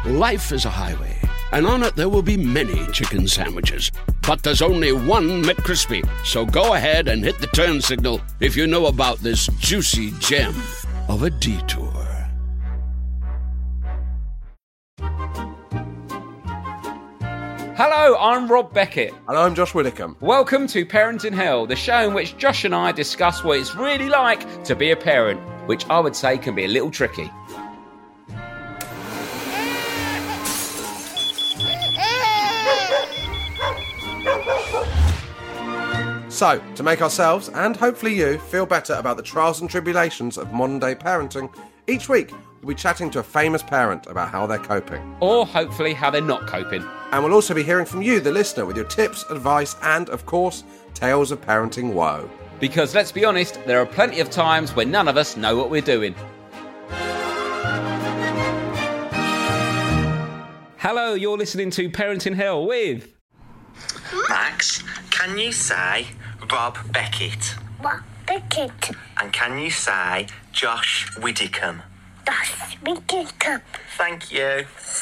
Life is a highway, and on it there will be many chicken sandwiches. But there's only one McCrispy. So go ahead and hit the turn signal if you know about this juicy gem of a detour. Hello, I'm Rob Beckett. And I'm Josh Widdicombe. Welcome to Parent in Hell, the show in which Josh and I discuss what it's really like to be a parent, which I would say can be a little tricky. So, to make ourselves, and hopefully you, feel better about the trials and tribulations of modern-day parenting, each week we'll be chatting to a famous parent about how they're coping. Or hopefully how they're not coping. And we'll also be hearing from you, the listener, with your tips, advice, and, of course, tales of parenting woe. Because, let's be honest, there are plenty of times when none of us know what we're doing. Hello, you're listening to Parent in Hell with... Max, can you say Rob Beckett? Rob Beckett. And can you say Josh Widdicombe? Josh Widdicombe. Thank you.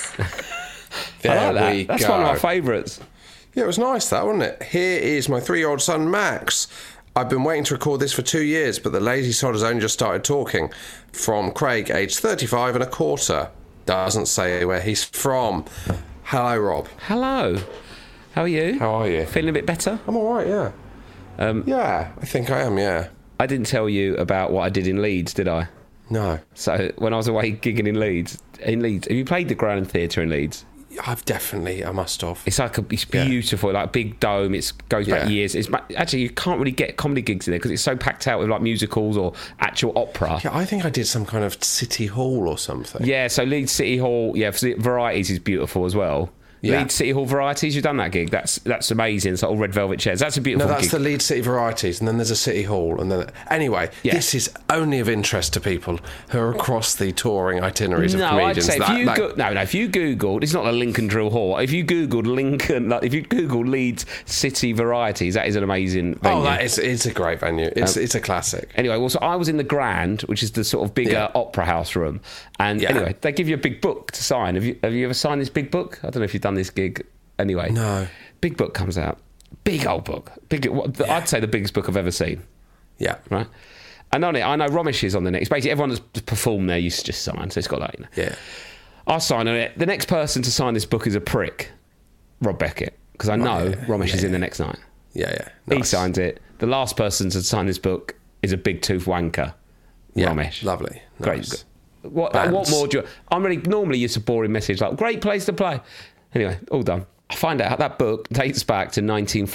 There we go. That's one of my favourites. Yeah, it was nice, that, wasn't it? Here is my 3-year-old son, Max. I've been waiting to record this for 2 years, but the lazy sod has only just started talking. From Craig, aged 35 and a quarter. Doesn't say where he's from. Hello, Rob. Hello. How are you? How are you? Feeling a bit better? I'm all right, yeah. Yeah, I think I am, yeah. I didn't tell you about what I did in Leeds, did I? No. So, when I was away gigging in Leeds, have you played the Grand Theatre in Leeds? I must have. It's like it's beautiful, like a big dome. It goes back years. Actually, you can't really get comedy gigs in there because it's so packed out with like musicals or actual opera. Yeah, I think I did some kind of city hall or something. Yeah, so Leeds City Hall, Varieties is beautiful as well. Yeah. Leeds City Hall Varieties, you've done that gig. That's amazing. It's like all red velvet chairs. That's a beautiful gig. No, that's the Leeds City Varieties, and then there's a City Hall, and then anyway, this is only of interest to people who are across the touring itineraries of comedians. I'd say if you Googled, it's not the Lincoln Drill Hall. If you Googled if you Googled Leeds City Varieties, that is an amazing venue. Oh, it's a great venue. It's a classic. Anyway, well, so I was in the Grand, which is the sort of bigger opera house room, and anyway, they give you a big book to sign. Have you ever signed this big book? I don't know if you've done this gig. Anyway, no. Big book comes out. Big old book. I'd say the biggest book I've ever seen. Yeah. Right? And on it, I know Romesh is on the next. Basically, everyone that's performed there used to just sign, so it's got like... Yeah. I sign on it. The next person to sign this book is a prick, Rob Beckett, because I know Romesh is in the next night. Yeah. Nice. He signs it. The last person to sign this book is a big tooth wanker, Romesh. Lovely. Nice. Great. What more do you... normally it's a boring message like, great place to play. Anyway, all done. I find out that book dates back to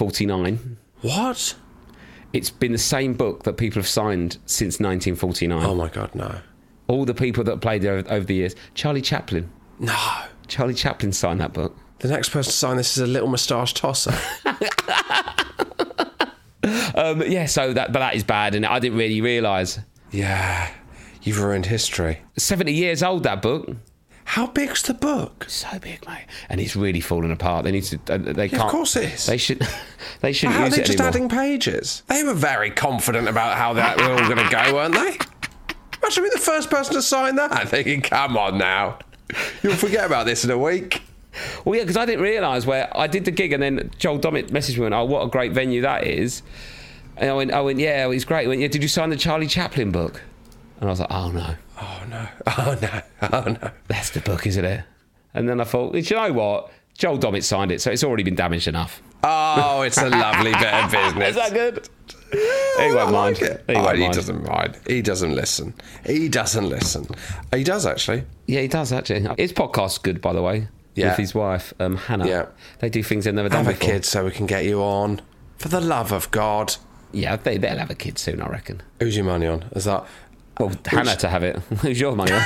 1949. What? It's been the same book that people have signed since 1949. Oh my God, no. All the people that played there over the years. Charlie Chaplin. No. Charlie Chaplin signed that book. The next person to sign this is a little moustache tosser. So that is bad, and I didn't really realise. Yeah, you've ruined history. 70 years old, that book. How big's the book? So big, mate, and it's really falling apart. They need to. They can't. Of course it is. They should. They shouldn't How use are they it just anymore. adding pages? They were very confident about how that were all going to go, weren't they? Imagine being the first person to sign that. I'm thinking, come on now, you'll forget about this in a week. Well, yeah, because I didn't realise where I did the gig, and then Joel Dommett messaged me and went, "Oh, what a great venue that is!" And I went, "Yeah, it's great." He went, "Yeah, did you sign the Charlie Chaplin book?" And I was like, "Oh no, oh no, oh no, oh no, that's the book, isn't it?" And then I thought, you know what? Joel Dommett signed it, so it's already been damaged enough. Oh, it's a lovely bit of business. Is that good? He won't mind. He doesn't mind. He doesn't listen. He does, actually. Yeah, he does, actually. His podcast's good, by the way, with his wife, Hannah. Yeah. They do things they've never done before. before. Have a kid so we can get you on. For the love of God. Yeah, they'll have a kid soon, I reckon. Who's your money on? Is that... Well, Hannah to have it. Who's your money on?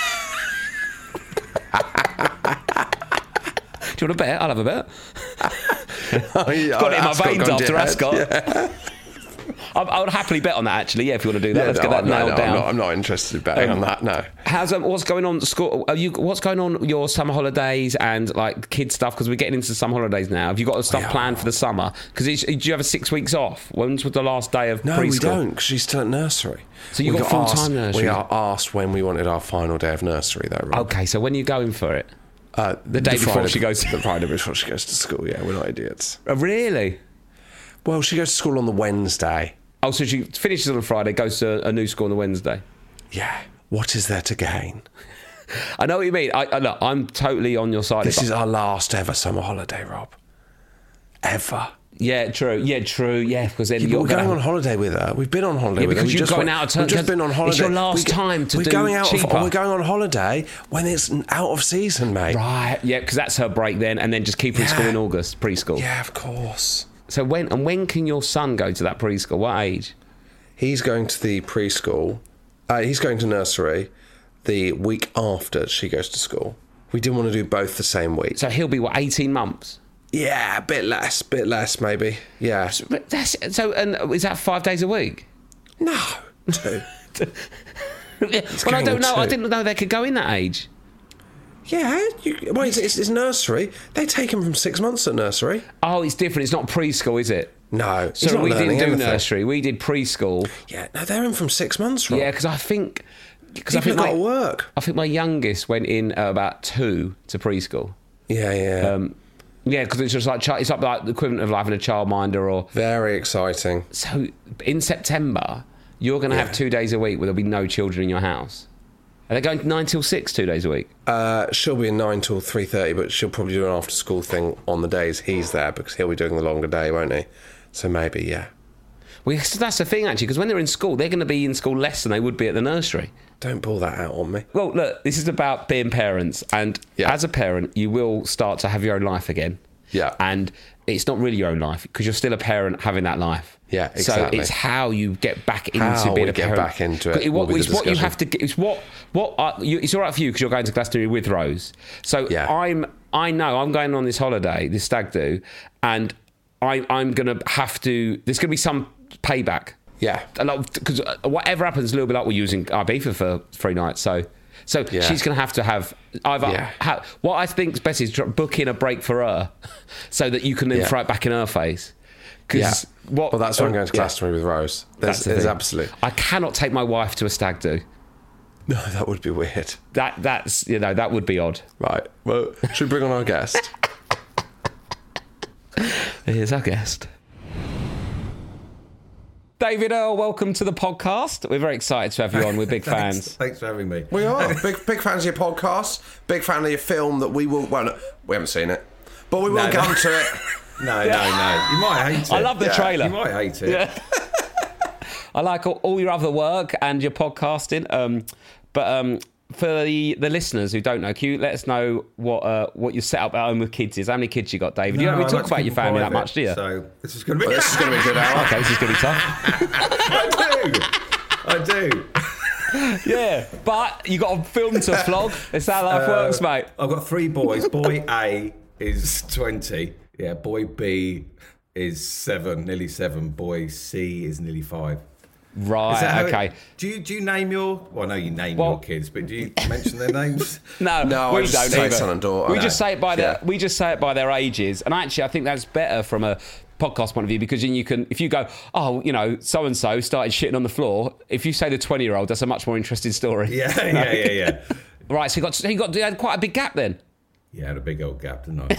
Do you want a bet? I'll have a bet. Got it in my veins after Ascot. Yeah. I would happily bet on that, actually. Yeah, if you want to do that, let's get that nailed down. I'm not interested in betting on that. No. How's what's going on? What's going on your summer holidays and like kid stuff? Because we're getting into summer holidays now. Have you got stuff planned for the summer? Because do you have a 6 weeks off? When's the last day of preschool? No, we don't. Because she's still at nursery. So you got full time nursery. We are asked when we wanted our final day of nursery, though. Right? Okay, so when are you going for it? The day before she goes. The Friday before she goes to school. Yeah, we're not idiots. Really? Well, she goes to school on the Wednesday. Oh, so she finishes on a Friday, goes to a new school on the Wednesday. Yeah. What is there to gain? I know what you mean. Look, I'm totally on your side. This is our last ever summer holiday, Rob. Ever. Yeah, true. Yeah, true. Yeah, because then We're going on holiday with her. We've been on holiday with her. Because you're going out of turn. We've just been on holiday. It's your last time to do cheaper. We're going on holiday when it's out of season, mate. Right. Yeah, because that's her break then, and then just keep her in school in August, preschool. Yeah, of course. So when can your son go to that preschool? What age? He's going to the preschool. He's going to nursery the week after she goes to school. We didn't want to do both the same week. So he'll be, 18 months? Yeah, a bit less maybe. Yeah. And is that 5 days a week? No, 2. Well, I don't know. I didn't know they could go in that age. Yeah, it's nursery. They take him from 6 months at nursery. Oh, it's different. It's not preschool, is it? No. So we didn't do nursery. We did preschool. Yeah, no, they're in from 6 months, Rob. Yeah, because I think got to work. I think my youngest went in about 2 to preschool. Yeah. Yeah, because it's just like it's like the equivalent of having a childminder or. Very exciting. So in September, you're going to have 2 days a week where there'll be no children in your house. Are they going 9 till 6 2 days a week? She'll be in 9 till 3:30, but she'll probably do an after-school thing on the days he's there because he'll be doing the longer day, won't he? So maybe, yeah. Well, so that's the thing, actually, because when they're in school, they're going to be in school less than they would be at the nursery. Don't pull that out on me. Well, look, this is about being parents, and as a parent, you will start to have your own life again. Yeah. And it's not really your own life because you're still a parent having that life. Yeah, exactly. So it's how you get back into how being we a parent. get back into it. It's what you have to get. It's it's all right for you because you're going to Glastonbury with Rose. So I know I'm going on this holiday, this stag do, and I'm going to have to. There's going to be some payback. Yeah. Because whatever happens, a little bit like we're using Ibiza for 3 nights. So she's going to have either. What I think is best is book in a break for her, so that you can then throw it back in her face. That's why I'm going to Glastonbury with Rose. There's absolutely. I cannot take my wife to a stag do. No, that would be weird. That's that would be odd. Right. Well, should we bring on our guest? Here's our guest. David Earl, welcome to the podcast. We're very excited to have you on. We're big fans. Thanks for having me. We are. big fans of your podcast. Big fan of your film that we will... Well, we haven't seen it. But we will come to it. No. You might hate it. I love the trailer. You might hate it. Yeah. I like all your other work and your podcasting. But for the listeners who don't know, can you let us know what your setup at home with kids is? How many kids you got, David? You don't really talk about your family that much, do you? So this is going to be a good hour. Okay, this is going to be tough. I do. Yeah, but you got a film to flog. It's how life works, mate. I've got 3 boys. Boy A is 20. Yeah, boy B is 7, nearly 7. Boy C is nearly 5. Right, okay. Do you name your... Well, I know you name your kids, but do you mention their names? No, we don't say either. Son and daughter. We just say it by their ages. And actually, I think that's better from a podcast point of view because then you can... If you go, so-and-so started shitting on the floor, if you say the 20-year-old, that's a much more interesting story. Yeah. Right, so you had quite a big gap then. Yeah, I had a big old gap, didn't I?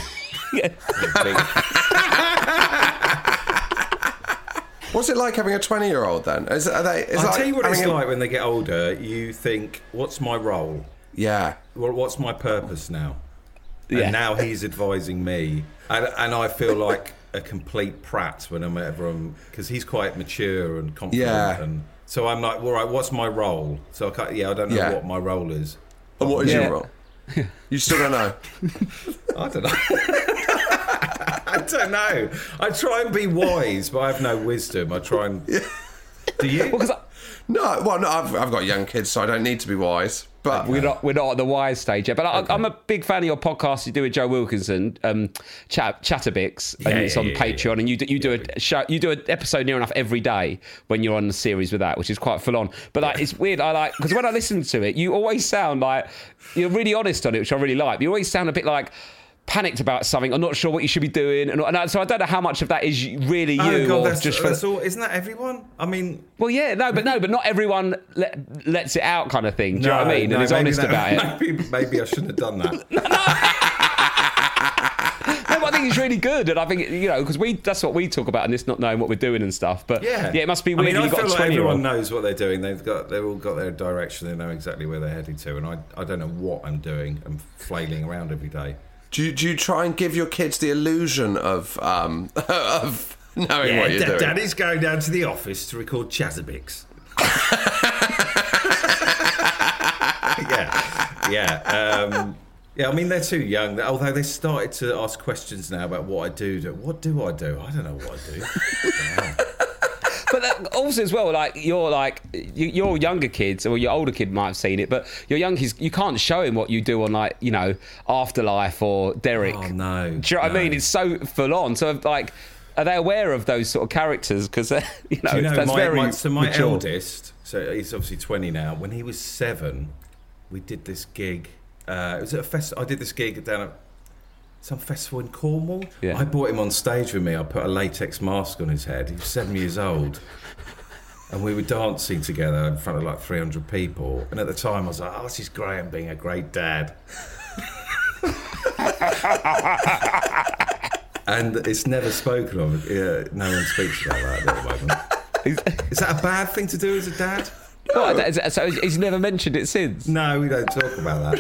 What's it like having a 20-year-old then? I'll tell you what it's like when they get older. You think, what's my role? Yeah. Well, what's my purpose now? Yeah. And now he's advising me. And I feel like a complete prat whenever I'm... Because he's quite mature and confident. Yeah. And so I'm like, all right, what's my role? So I don't know what my role is. And what is your role? You still don't know? I don't know. I don't know. I try and be wise, but I have no wisdom. I try and... Do you? No, I've got young kids, so I don't need to be wise. But we're not at the wise stage yet. But I'm a big fan of your podcast you do with Joe Wilkinson, Chatterbix, and it's on Patreon. And you do a show, you do an episode near enough every day when you're on the series with that, which is quite full on. But it's weird. Because when I listen to it, you always sound like you're really honest on it, which I really like. But you always sound a bit like panicked about something. I'm not sure what you should be doing, and so I don't know how much of that is really you. Oh God, or that's all. Isn't that everyone? I mean, well, yeah, but not everyone lets it out, kind of thing. Do you know what I mean? And is honest about it. Maybe I shouldn't have done that. think it's really good, and I think because that's what we talk about, and this not knowing what we're doing and stuff. But it must be weird. I you've got feel a like 20-year-old. everyone knows what they're doing. They've all got their direction. They know exactly where they're heading to, and I don't know what I'm doing. I'm flailing around every day. Do you try and give your kids the illusion of knowing what you're doing? Daddy's going down to the office to record Chatterbix. Yeah, I mean, they're too young. Although they started to ask questions now about what I do. What do I do? I don't know what I do. Yeah. But also as well, your younger kids or your older kid might have seen it, but your young kids, you can't show him what you do on Afterlife or Derek. Oh no! Do you know what I mean? It's so full on. So are they aware of those sort of characters? Because that's very my mature. eldest, so he's obviously 20 now. When he was 7, we did this gig. It was at a festival. I did this gig down at some festival in Cornwall. Yeah. I brought him on stage with me. I put a latex mask on his head. He was 7 years old. And we were dancing together in front of 300 people. And at the time I was like, this is great. I'm being a great dad. And it's never spoken of. Yeah, no one speaks about that at the moment. Is that a bad thing to do as a dad? What, so he's never mentioned it since? No, we don't talk about that.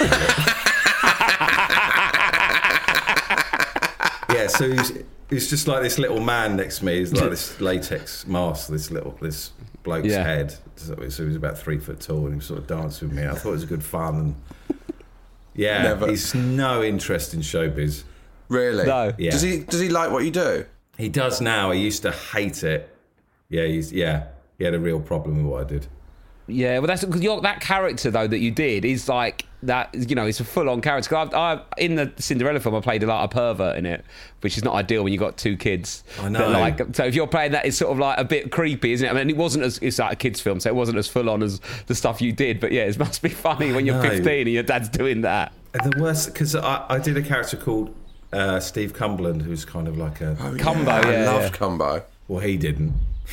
Yeah, so he's just like this little man next to me. He's like this latex mask, this bloke's head. So he's about 3 foot tall, and he was sort of dancing with me. I thought it was good fun. And he's no interest in showbiz. Really? No. Yeah. Does he like what you do? He does now. He used to hate it. Yeah, he had a real problem with what I did. Yeah, well, that's because that character though that you did is like that. It's a full-on character. 'Cause I in the Cinderella film, I played a pervert in it, which is not ideal when you got 2 kids. I know. But so if you're playing that, it's sort of like a bit creepy, isn't it? I mean, it's like a kids' film, so it wasn't as full-on as the stuff you did. But yeah, it must be funny when you're 15 and your dad's doing that. And the worst, because I did a character called Steve Cumberland, who's kind of like a Cumbo. I love Cumbo. Well, he didn't.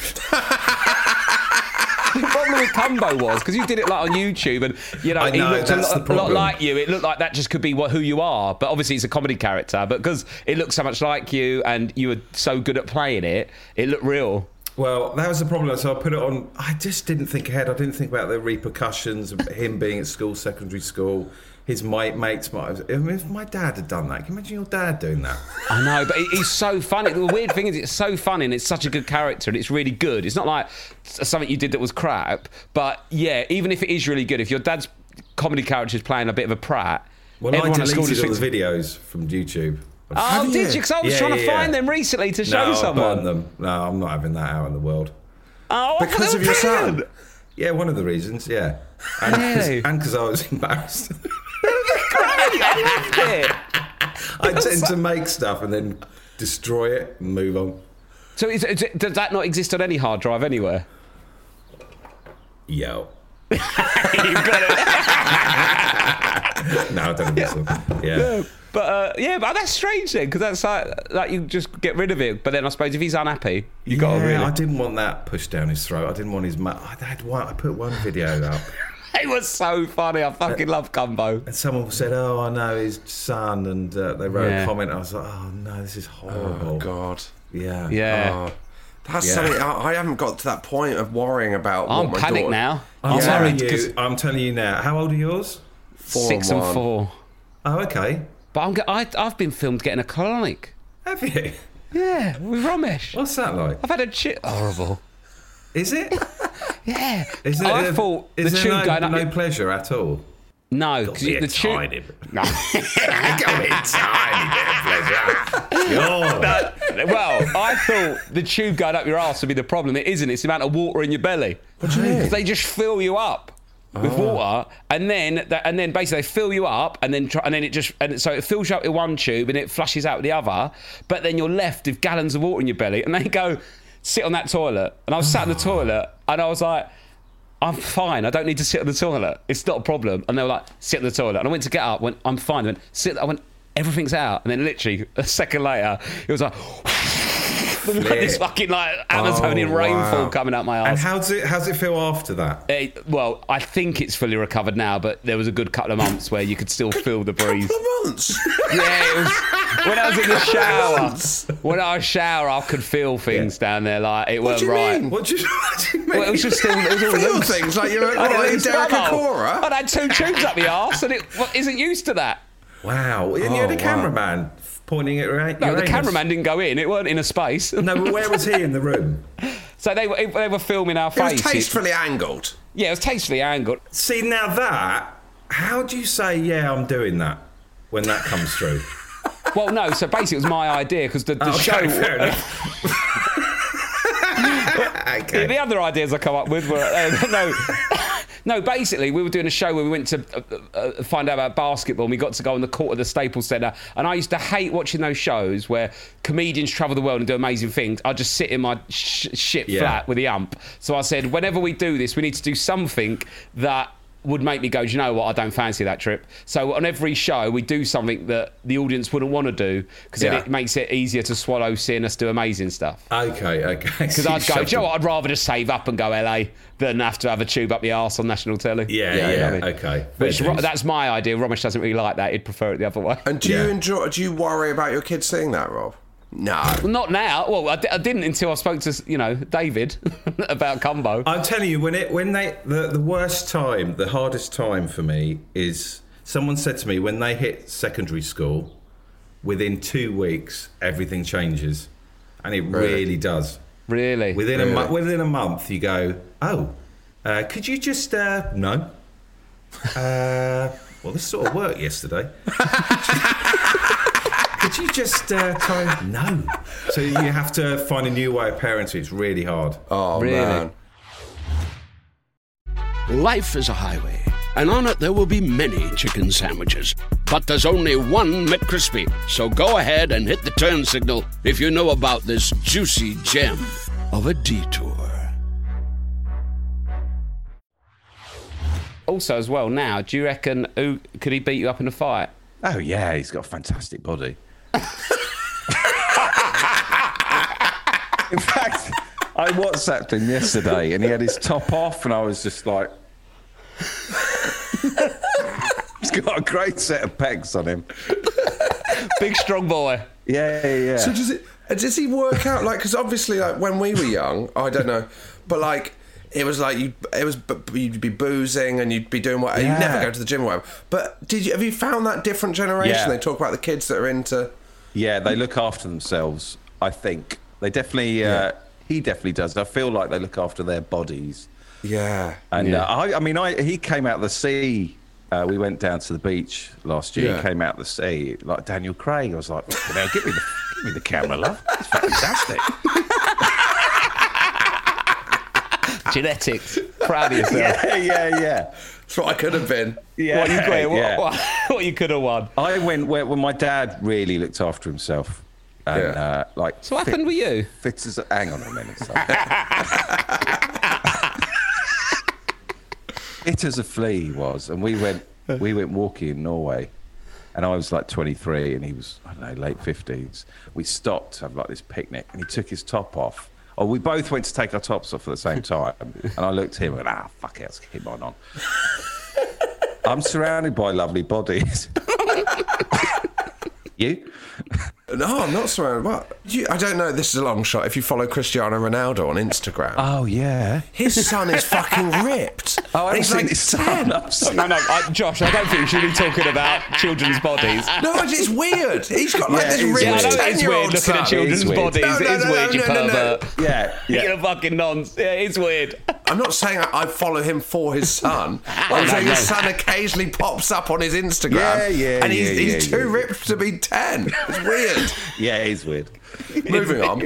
The problem with Cumbo was because you did it on YouTube, and he looked a lot like you. It looked like that just could be who you are, but obviously it's a comedy character. But because it looked so much like you, and you were so good at playing it, it looked real. Well, that was the problem. So I put it on. I just didn't think ahead. I didn't think about the repercussions of him being at school, secondary school. His mates might have... I mean, if my dad had done that, can you imagine your dad doing that? I know, but he's so funny. The weird thing is it's so funny and it's such a good character and it's really good. It's not like something you did that was crap, but yeah, even if it is really good, if your dad's comedy character is playing a bit of a prat... Well, I deleted all the videos from YouTube. Oh, did you? Because I was trying to find them recently to show someone. I burned them. No, I'm not having that out in the world. Oh, because of your son? Yeah, one of the reasons, yeah. And because I was embarrassed. I loved it. I tend to make stuff and then destroy it and move on. So does that not exist on any hard drive anywhere? Yo. You've got it. No, I don't think so. Yeah. But that's strange then, because that's like you just get rid of it. But then I suppose if he's unhappy, you got to really... I didn't want that pushed down his throat. I didn't want his... I put one video up. It was so funny. I fucking love Cumbo. And someone said, "Oh, I know his son," and they wrote a comment. I was like, "Oh no, this is horrible." Oh God. Yeah. Yeah. Oh, that's something I haven't got to that point of worrying about. I'm what my panicked daughter... now. I'm telling you now. How old are yours? 6 and 4. Oh, okay. But I've been filmed getting a colonic. Have you? Yeah, with Ramesh. What's that like? I've had a horrible. Is it? Yeah. I thought the tube going up. No pleasure at all. No, because the tube. No. Got me a tiny bit of pleasure. Well, I thought the tube going up your arse would be the problem. It isn't. It's the amount of water in your belly. What do you mean? Because they just fill you up with water, and then basically they fill you up, and so it fills you up with one tube and it flushes out with the other. But then you're left with gallons of water in your belly, and they go, sit on that toilet. And I was sat on the toilet and I was like, I'm fine, I don't need to sit on the toilet, it's not a problem. And they were like, sit on the toilet. And I went to get up, went, I'm fine. I went, everything's out. And then literally a second later it was like this fucking like Amazonian rainfall coming out my arse. And how's it feel after that? Well, I think it's fully recovered now, but there was a good couple of months where you could still feel the breeze. Couple of months? Yeah, it was when I was in the shower. When I was shower, I could feel things down there. Like it weren't right. What do you mean? Well, it was just still. It was all Feel loose. things like you're like Derek Acora. I'd had 2 tubes up the arse, and it isn't used to that. Wow. And you had a cameraman pointing at your No, the cameraman didn't go in. It weren't in a space. No, but where was he in the room? So they were filming our It face. was tastefully angled. Yeah, it was tastefully angled. See, now that, how do you say, yeah, I'm doing that when that comes through? Well, no. So basically, it was my idea because the show. Fair enough. Okay. The other ideas I come up with were no. Basically, we were doing a show where we went to find out about basketball, and we got to go on the court of the Staples Centre. And I used to hate watching those shows where comedians travel the world and do amazing things. I just sit in my shit flat with the ump. So I said, whenever we do this, we need to do something that would make me go, do you know what, I don't fancy that trip. So on every show we do something that the audience wouldn't want to do, because then it makes it easier to swallow seeing us do amazing stuff. Okay. Because I'd go, do you know what, I'd rather just save up and go LA than have to have a tube up the arse on national telly. Yeah, okay. Which, that's my idea. Romesh doesn't really like that. He'd prefer it the other way. And do you worry about your kids seeing that, Rob? No. Well, not now. Well, I didn't until I spoke to, David about Cumbo. I'm telling you, the worst time, the hardest time for me is, someone said to me, when they hit secondary school, within 2 weeks, everything changes. And it really does. Really? Within a month, you go, could you just, no. Well, this sort of worked yesterday. Could you just try? No. So you have to find a new way of parenting. It's really hard. Oh, really? Man. Life is a highway, and on it there will be many chicken sandwiches. But there's only one McCrispy. So go ahead and hit the turn signal if you know about this juicy gem of a detour. Also, as well, now, do you reckon could he beat you up in a fight? Oh, yeah, he's got a fantastic body. In fact, I WhatsApped him yesterday and he had his top off and I was just like... He's got a great set of pecs on him. Big, strong boy. Yeah. So does he work out, like, because obviously, like, when we were young, I don't know, but, like... It was like you'd be boozing and you'd be doing what you'd never go to the gym or whatever. But have you found that different generation? Yeah. They talk about the kids that are into. Yeah, they look after themselves. I think they definitely. He definitely does. I feel like they look after their bodies. Yeah. And he came out of the sea. We went down to the beach last year. Yeah. He came out of the sea like Daniel Craig. I was like, give me the camera, love. It's fantastic. Genetics. Proud of yourself. Yeah. That's what I could have been. Yeah, what you could have won. I went when my dad really looked after himself. And, So what happened with you? Hang on a minute. Fit as a flea he was. And we went walking in Norway. And I was like 23 and he was, I don't know, late 50s. We stopped to have like this picnic and he took his top off. Oh, we both went to take our tops off at the same time. And I looked at him and went, fuck it, let's keep on. I'm surrounded by lovely bodies. You? No, I'm not surrounded. What? I don't know. This is a long shot. If you follow Cristiano Ronaldo on Instagram. Oh, yeah. His son is fucking ripped. Oh, I he's haven't like seen 10. his son. No, Josh, I don't think we should be talking about children's bodies. No, it's weird. He's got like this ripped Yeah, I know it's 10-year-old weird looking at children's son. bodies. No, It is weird, you pervert. Yeah. You're a fucking nonce. Yeah, it's weird. I'm not saying I follow him for his son. I'm saying his son occasionally pops up on his Instagram. And he's too ripped to be 10. It's weird. Yeah, he's weird. Moving on.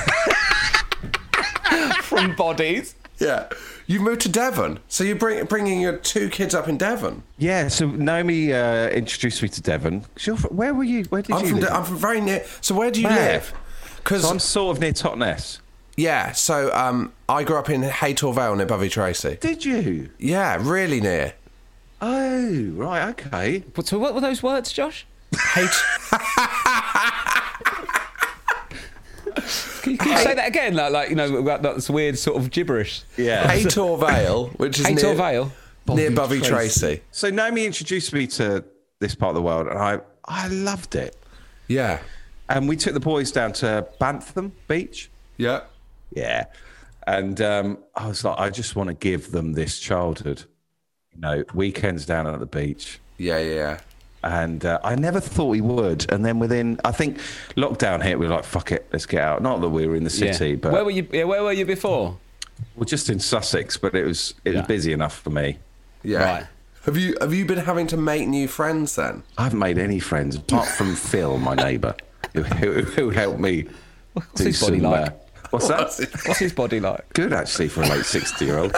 From bodies. Yeah. You moved to Devon. So you're bringing your 2 kids up in Devon. Yeah, so Naomi introduced me to Devon. Where were you? Where did you live? I'm from very near. So where do you live? So I'm sort of near Totnes. Yeah, so I grew up in Haytor Vale near Bovey Tracy. Did you? Yeah, really near. Oh, right, okay. So what were those words, Josh? Can you say that again? Like that's weird sort of gibberish. Yeah. Haytor Vale, which is Haytor Vale. near Bovey Tracy. So Naomi introduced me to this part of the world, and I loved it. Yeah. And we took the boys down to Bantham Beach. Yeah. Yeah. And I was like, I just want to give them this childhood. Weekends down at the beach. Yeah. And I never thought we would. And then within, I think, lockdown hit, we were like, fuck it, let's get out. Not that we were in the city, but... Where were you before? Well, just in Sussex, but it was busy enough for me. Yeah. Right. Have you been having to make new friends then? I haven't made any friends, apart from Phil, my neighbour, who helped me What's his body like? What's that? What's his body like? Good, actually, for a late 60-year-old.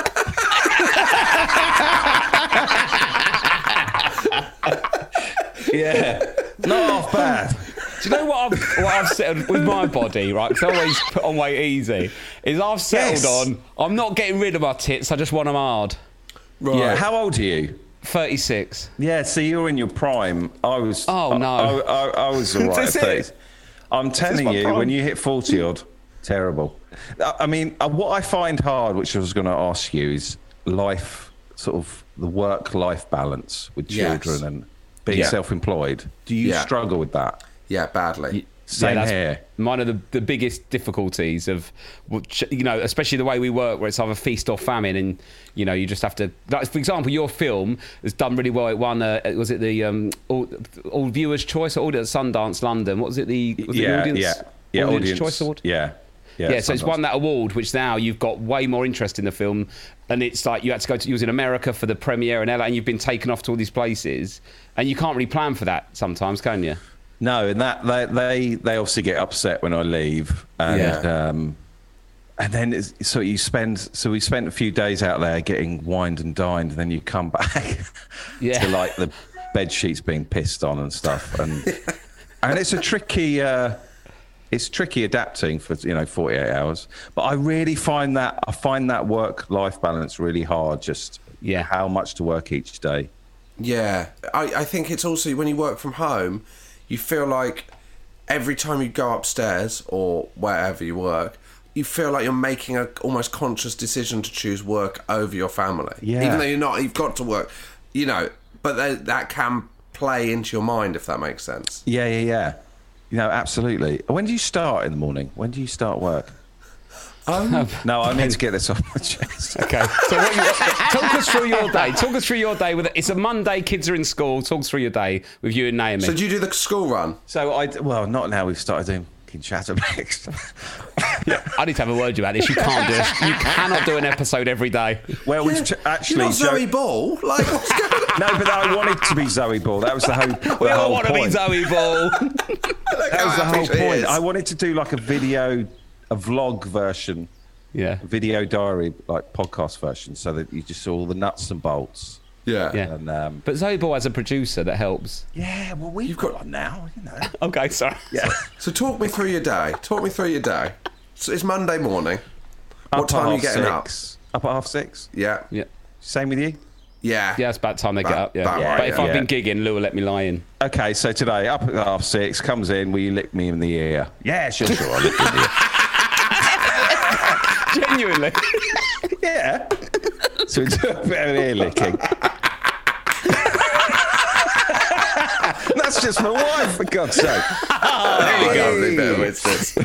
Yeah, not half bad. Do you know what I've settled with my body, right? Because I always put on weight easy. Is I've settled on, I'm not getting rid of my tits, I just want them hard. Right. Yeah, how old are you? 36. Yeah, so you're in your prime. I was. Oh, no. I was all right. This at is 30s. I'm telling my you, prime. when you hit 40 odd, terrible. I mean, what I find hard, which I was going to ask you, is life, sort of the work-life balance with children and being self-employed. Do you struggle with that? Yeah, badly. Same here. One of the biggest difficulties of, especially the way we work, where it's either feast or famine, and you just have to. Like, for example, your film has done really well. It won. Was it the All Viewers' Choice Award at Sundance London? What was it? The Audience Choice Award. Yeah. So it's won that award, which now you've got way more interest in the film, and it's like you had to go to. You was in America for the premiere in LA, and you've been taken off to all these places, and you can't really plan for that sometimes, can you? No, and that they obviously get upset when I leave, and then we spent a few days out there getting wined and dined, and then you come back to like the bed sheets being pissed on and stuff, and it's a tricky. It's tricky adapting for 48 hours, but I really find that work-life balance really hard. Just how much to work each day. Yeah, I think it's also when you work from home, you feel like every time you go upstairs or wherever you work, you feel like you're making a almost conscious decision to choose work over your family. Yeah. Even though you're not, you've got to work, but that can play into your mind, if that makes sense. Yeah. Absolutely. When do you start in the morning? When do you start work? No, I need to get this off my chest. Okay. So talk us through your day. Talk us through your day. It's a Monday, kids are in school. Talk us through your day with you and Naomi. So do you do the school run? So not now. We've started doing Chatterbix. I need to have a word about this. You can't do it. You cannot do an episode every day. Well, we've actually... You're not Zoe Ball? Like, what's going on? No, but I wanted to be Zoe Ball. That was the whole We all want to be Zoe Ball. That was the whole point. I wanted to do like a vlog version. Yeah. Video diary, like podcast version, so that you just saw all the nuts and bolts. Yeah. And, but Zoe Ball has a producer that helps. Yeah, well, we've got one now, Okay, sorry. Yeah. So talk me through your day. So it's Monday morning. What time are you getting up? Up at 6:30? Yeah. Same with you? Yeah. Yeah, it's about time they get up, yeah. Right, but if I've been gigging, Lou will let me lie in. Okay, so today, up at 6:30, comes in, will you lick me in the ear? Yeah, sure, I'll lick you in the ear. Genuinely? Yeah. So we do a bit of ear licking. That's just my wife, for God's sake. There you go.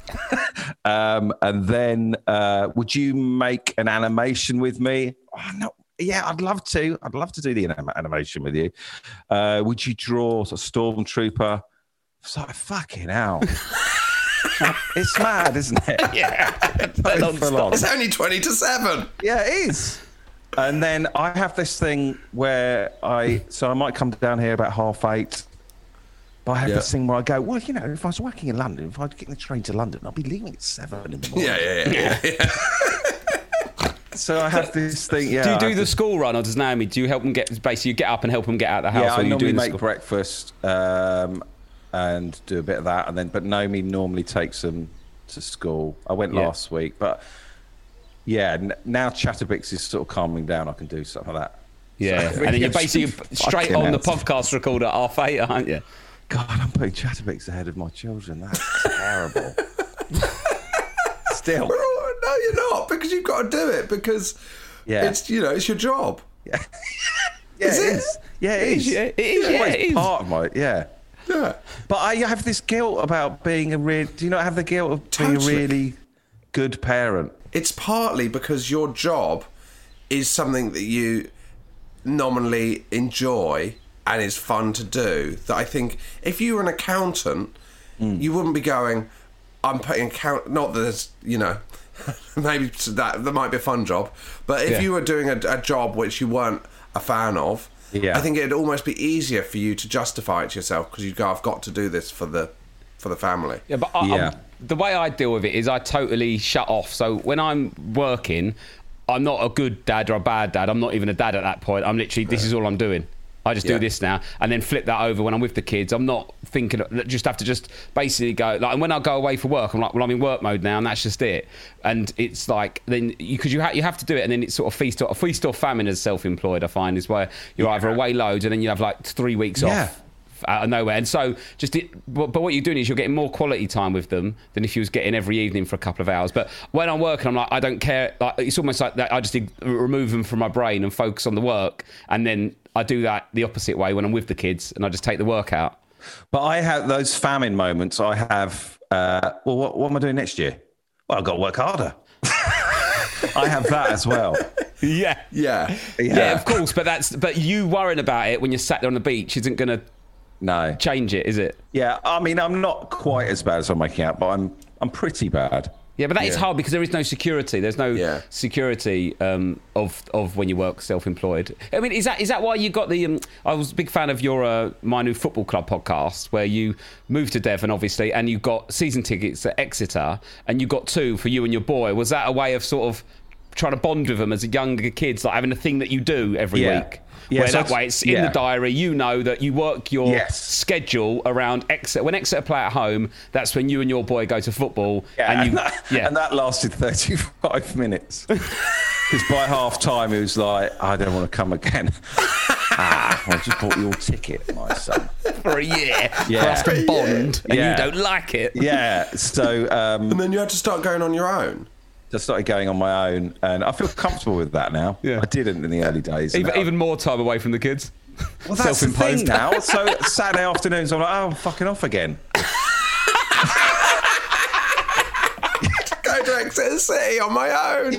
And then, would you make an animation with me? Oh, no. Yeah, I'd love to. I'd love to do the animation with you. Would you draw a stormtrooper? It's like, fucking hell. It's mad, isn't it? Yeah. It's only 20 to 7. Yeah, it is. And then I have this thing where I might come down here about 8:30. But I have this thing where I go, well, if I was working in London, if I'd get the train to London, I'd be leaving at 7 in the morning. Yeah. So I have this thing. Yeah. Do you do the school run, or does Naomi? Do you help them basically you get up and help them get out of the house? Yeah, I you normally do make breakfast and do a bit of that, but Naomi normally takes them to school. I went last week, but now Chatterbix is sort of calming down. I can do something like that. Yeah, so, and then you're basically straight on the podcast recorder at 8:30, aren't you? God, I'm putting Chatterbix ahead of my children. That's terrible. Still. No, you're not, because you've got to do it, because it's it's your job. Yeah, it is. Yeah, it is. Yeah, it is. Yeah, it is. Part of my Yeah. But I have this guilt about being a real. Do you not have the guilt of being a really good parent? It's partly because your job is something that you nominally enjoy and is fun to do. That I think if you were an accountant, you wouldn't be going, I'm putting account. Not that there's, maybe that might be a fun job, but if you were doing a job which you weren't a fan of, I think it'd almost be easier for you to justify it to yourself, because you'd go, I've got to do this for the family. Yeah, but the way I deal with it is I totally shut off. So when I'm working, I'm not a good dad or a bad dad. I'm not even a dad at that point. I'm literally, this is all I'm doing. I just do this now, and then flip that over when I'm with the kids. I'm not thinking, just have to just basically go, like, and when I go away for work, I'm like, well, I'm in work mode now, and that's just it. And it's like, then, because you have to do it, and then it's sort of feast or famine as self-employed, I find, is where you're either away loads, and then you have like 3 weeks off out of nowhere. And so but what you're doing is you're getting more quality time with them than if you was getting every evening for a couple of hours. But when I'm working, I'm like, I don't care. Like, it's almost like that. I just remove them from my brain and focus on the work, and then I do that the opposite way when I'm with the kids, and I just take the work out. But I have those famine moments. I have, what am I doing next year? Well, I've got to work harder. I have that as well. Yeah, of course. But you worrying about it when you're sat there on the beach isn't going to change it, is it? Yeah, I mean, I'm not quite as bad as I'm making out, but I'm pretty bad. Yeah, but that is hard because there is no security. There's no security of when you work self-employed. I mean, is that why you got the? I was a big fan of your My New Football Club podcast, where you moved to Devon, obviously, and you got season tickets at Exeter, and you got 2 for you and your boy. Was that a way of sort of trying to bond with them as younger kids, like having a thing that you do every week? Yeah, where so that way it's in the diary. You know that you work your schedule around Exeter. When Exeter play at home, that's when you and your boy go to football. And that lasted 35 minutes. Because by half time, he was like, I don't want to come again. I just bought your ticket, my son. For a year. For us to bond, and you don't like it. Yeah, so... and then you had to start going on your own. Just started going on my own, and I feel comfortable with that now. I didn't in the early days. Even more time away from the kids. Well, that's the thing now. So Saturday afternoons, I'm like, I'm fucking off again. Go to Exeter City on my own.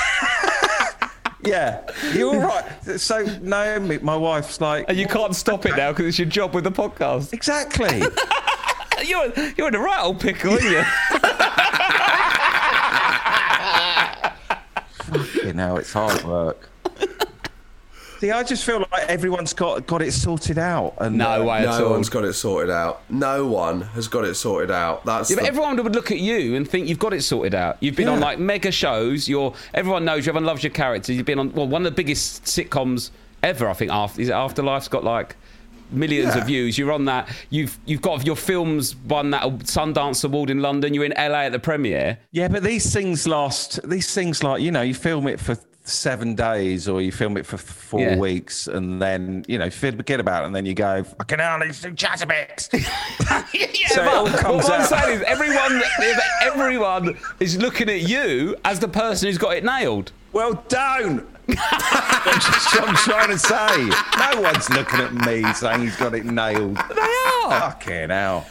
Yeah, you're all right. So Naomi, my wife's like, and you can't stop it now because it's your job with the podcast. Exactly. You're in a right old pickle, aren't you? Now it's hard work. See, I just feel like everyone's got it sorted out, and no one's got it sorted out. No one has got it sorted out. But everyone would look at you and think you've got it sorted out. You've been on like mega shows. Everyone knows you. Everyone loves your character. You've been on one of the biggest sitcoms ever. I think Afterlife's got like millions of views. You're on that. You've got your films won that Sundance Award in London. You're in LA at the premiere. Yeah, but these things like, you film it for 7 days or you film it for 4 weeks, and then forget about it, and then you go, fucking hell, let's do Chatterbix. So it all comes out. What I'm saying is everyone is looking at you as the person who's got it nailed. Well, don't. That's what I'm trying to say. No one's looking at me saying he's got it nailed. They are. Fucking hell.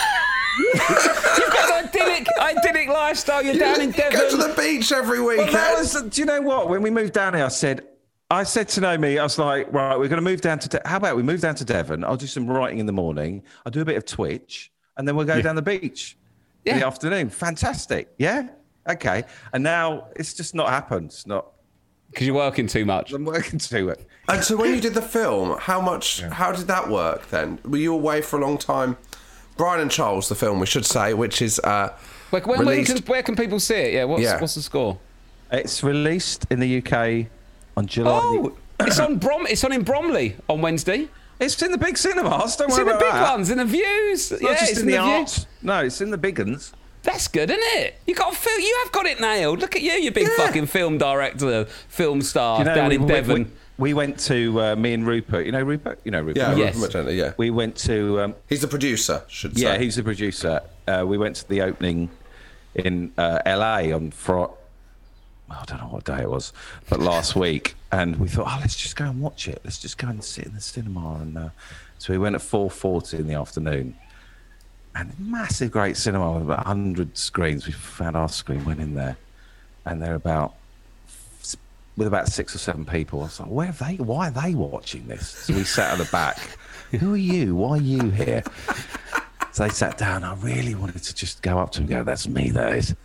You've got an idyllic lifestyle. You're down in Devon. Go to the beach every weekend. Well, do you know what? When we moved down here, I said to Naomi, I was like, right, we're going to move down to how about we move down to Devon? I'll do some writing in the morning. I'll do a bit of Twitch, and then we'll go down the beach in the afternoon. Fantastic. Yeah? Okay. And now it's just not happened. It's not. Because you're working too much. I'm working too much. And so when you did the film, how did that work then? Were you away for a long time? Brian and Charles, the film, we should say, which is where can people see it? Yeah, what's the score? It's released in the UK on July. Oh, it's on in Bromley on Wednesday. It's in the big cinemas. Don't worry about that. It's in the big ones, in the Views. It's not just in the arts. No, it's in the big ones. That's good, isn't it? You have got it nailed. Look at you big fucking film director, film star down in Devon. We went to me and Rupert. You know Rupert? Yeah, yes. Rupert, We went to. He's the producer, should say. Yeah, he's the producer. We went to the opening in LA on Friday. I don't know what day it was, but last week. And we thought, let's just go and watch it. Let's just go and sit in the cinema. And so we went at 4:40 in the afternoon. And massive, great cinema with about 100 screens. We found our screen, went in there. And they're with about 6 or 7 people. I was like, why are they watching this? So we sat at the back. Who are you? Why are you here? So they sat down. I really wanted to just go up to them and go, that's me, that is.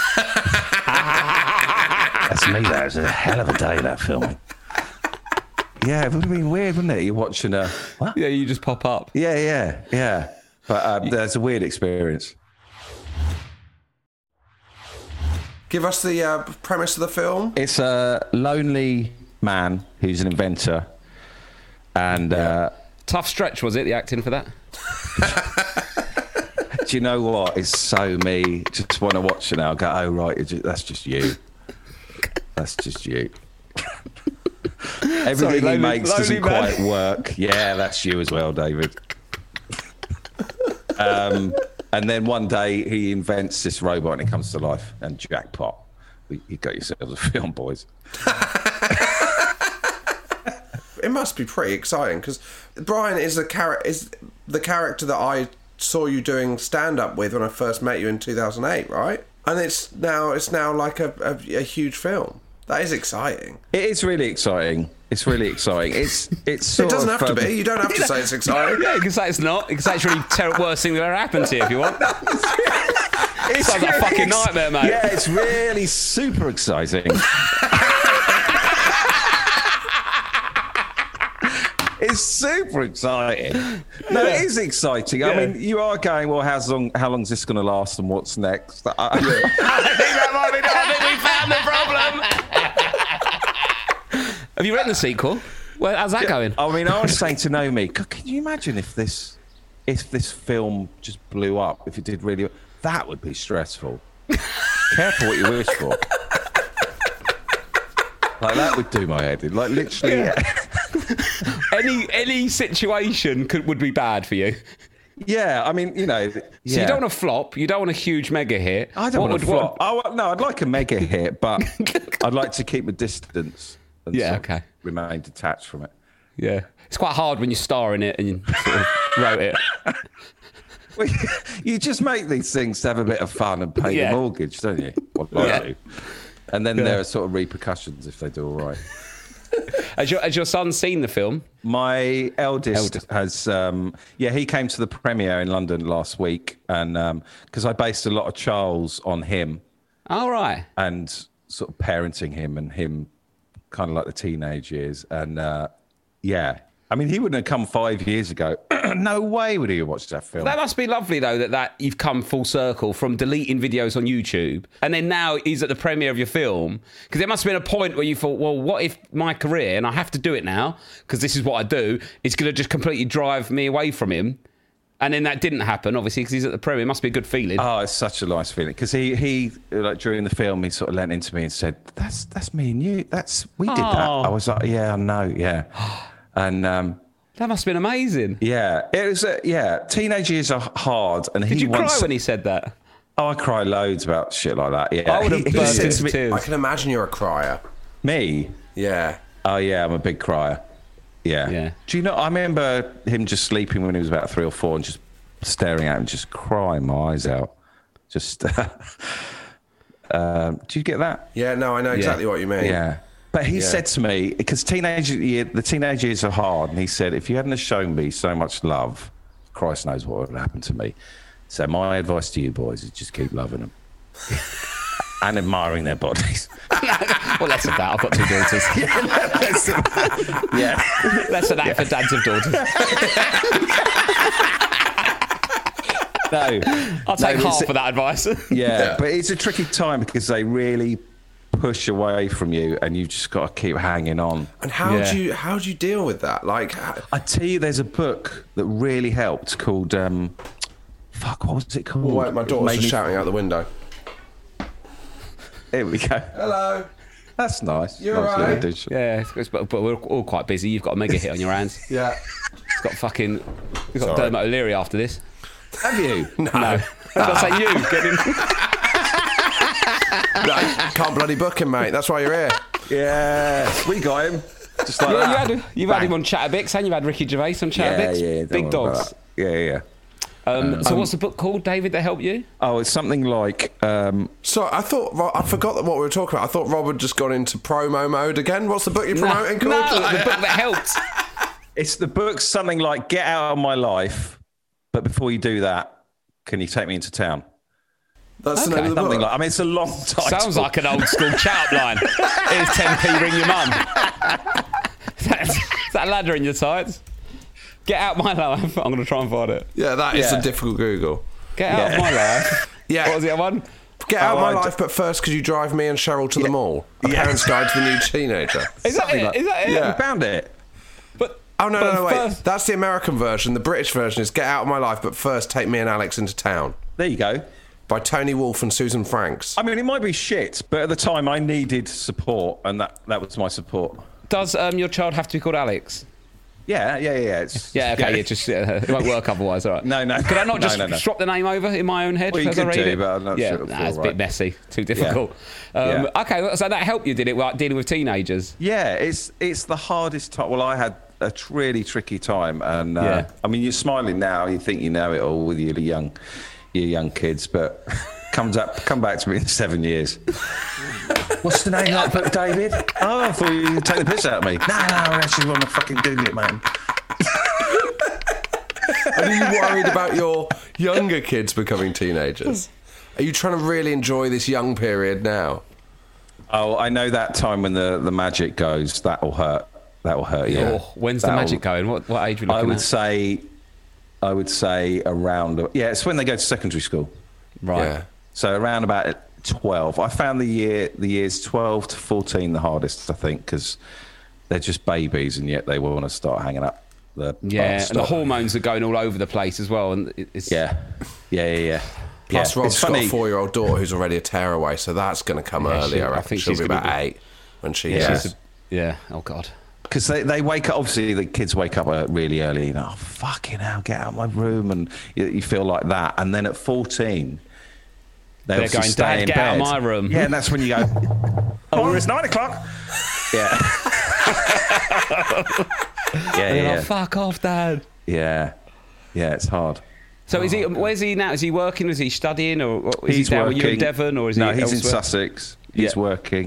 That's me, that is. A hell of a day, that filming. Yeah, it would have been weird, wouldn't it? You're watching a... What? Yeah, you just pop up. Yeah. But that's a weird experience. Give us the premise of the film. It's a lonely man who's an inventor. And... Tough stretch, was it, the acting for that? Do you know what? It's so me. Just want to watch it now. I go, oh, right, that's just you. That's just you. Everything he makes doesn't quite work. Yeah, that's you as well, David. And then one day he invents this robot and it comes to life, and jackpot. You got yourselves a film, boys. It must be pretty exciting because Brian is the character that I saw you doing stand-up with when I first met you in 2008, right? And it's now like a huge film. That is exciting. It is really exciting. It's really exciting. It's sort it doesn't of, have to be. You don't have to say it's exciting. Yeah, you can say it's not. You can say it's really worst thing that ever happened to you if you want. It's sounds like a fucking nightmare, mate. Yeah, it's really super exciting. It's super exciting. No, it is exciting. Yeah. I mean, you are going, well, how long's this going to last and what's next? I think that might be I think we found the problem. Have you written the sequel? Well, how's that going? I mean, I was saying to Naomi, can you imagine if this film just blew up, if it did really... That would be stressful. Careful what you wish for. Like, that would do my head in. Like, literally... Yeah. Any situation would be bad for you. Yeah, I mean, you know... So you don't want a flop, you don't want a huge mega hit. I don't want a flop. No, I'd like a mega hit, but I'd like to keep a distance and remain detached from it. Yeah. It's quite hard when you star in it and you sort of wrote it. Well, you just make these things to have a bit of fun and pay the mortgage, don't you? Well, I do. And then there are sort of repercussions if they do all right. Has your son seen the film? My eldest has. He came to the premiere in London last week, and because I based a lot of Charles on him. All right. And sort of parenting him and him, kind of like the teenage years, and I mean, he wouldn't have come 5 years ago. No way would he have watched that film. That must be lovely, though, that you've come full circle from deleting videos on YouTube, and then now he's at the premiere of your film. Because there must have been a point where you thought, well, what if my career, and I have to do it now, because this is what I do, is going to just completely drive me away from him? And then that didn't happen, obviously, because he's at the premiere. It must be a good feeling. Oh, it's such a nice feeling. Because he like during the film, he sort of leant into me and said, that's me and you. We did that. I was like, yeah, I know, yeah. And that must have been amazing. Yeah, it was. Teenage years are hard. And did you cry when he said that? Oh, I cry loads about shit like that. Yeah, I would have burst into tears. I can imagine you're a crier. Me? Yeah. Oh yeah, I'm a big crier. Yeah. Do you know? I remember him just sleeping when he was about 3 or 4, and just staring at him, just crying my eyes out. Just. Do you get that? Yeah. No, I know exactly what you mean. Yeah. But he said to me, because the teenage years are hard, and he said, if you hadn't have shown me so much love, Christ knows what would happen to me. So my advice to you boys is just keep loving them. And admiring their bodies. Well, less of that. I've got 2 daughters. Less of that for dads of daughters. No. I'll take half of that advice. Yeah, but it's a tricky time because they really push away from you, and you've just got to keep hanging on. And how do you deal with that? Like, I tell you, there's a book that really helped called what was it called? Oh, wait, my daughter's just shouting out the window. Here we go. Hello. That's nice. You're nice right. Yeah, but we're all quite busy. You've got a mega hit on your hands. Yeah. You've got Dermot O'Leary after this. Have you? No. I was going to say you. Get him. No, can't bloody book him, mate. That's why you're here. Yeah, we got him. Just like that. You've had him on Chatterbix, and you've had Ricky Gervais on Chatterbix. Yeah, Big dogs. Yeah. So what's the book called, David, that helped you? Oh, it's something like. So I forgot what we were talking about. I thought Rob had just gone into promo mode again. What's the book you're promoting called? No, the book that helped. It's the book something like Get Out of My Life, but before you do that, can you take me into town? That's the name of the Something book. like. I mean, it's a long title. Sounds like an old school chat-up line. Here's 10p, ring your mum. Is that ladder in your tights? Get out my life. I'm going to try and find it. Yeah, that is a difficult Google. Get out of my life. Yeah. What was the other one? Get out of my life, but first, could you drive me and Cheryl to the mall? A parent's guide to the new teenager. Is that it? Is that it? Yeah. You found it. But Oh, no, wait. first- That's the American version. The British version is Get Out of My Life, but first, take me and Alex into town. There you go. By Tony Wolfe and Susan Franks. I mean, it might be shit, but at the time I needed support, and that was my support. Does your child have to be called Alex? Yeah. It's, Yeah, okay, it won't work otherwise, all right. No. Could I not just No. swap the name over in my own head? Well, you as I could read do, it? but I'm not sure it'll feel it's a right. bit messy, too difficult. Yeah. Okay, so that helped you, did it, like dealing with teenagers? Yeah, it's the hardest time. Well, I had a really tricky time, and Yeah. I mean, you're smiling now. You think you know it all with your young kids, but come back to me in 7 years. What's the name of that book, David? Oh, I thought you would take the piss out of me. No, I actually want to fucking Google it, man. Are you worried about your younger kids becoming teenagers? Are you trying to really enjoy this young period now? Oh, I know that time when the magic goes. That'll hurt. That'll hurt you. Oh, when's the magic going? What age are we looking at? I would say around. Yeah, it's when they go to secondary school. Right. Yeah. So around about 12. I found the years 12 to 14 the hardest, I think, because they're just babies and yet they want to start hanging up the Yeah, and the hormones are going all over the place as well. And it's Yeah. Plus, Yeah, Rob's it's got funny. a 4-year-old daughter who's already a tearaway, so that's going to come early. I reckon think she'll she's be gonna about be- 8 when she Yeah. is. Yeah. Oh God. Because they wake up, obviously the kids wake up really early, you know, oh, fucking hell, get out of my room, and you feel like that. And then at 14, they're going, stay Dad, in get bed. out of my room. Yeah, and that's when you go, oh, it's 9 o'clock. Yeah. Oh, fuck off, Dad. Yeah, it's hard. So is he? Where's he now? Is he working? Is he studying, or is He's he down with you in working. Devon, or is No, he? he's in elsewhere? Sussex. He's Yeah. working.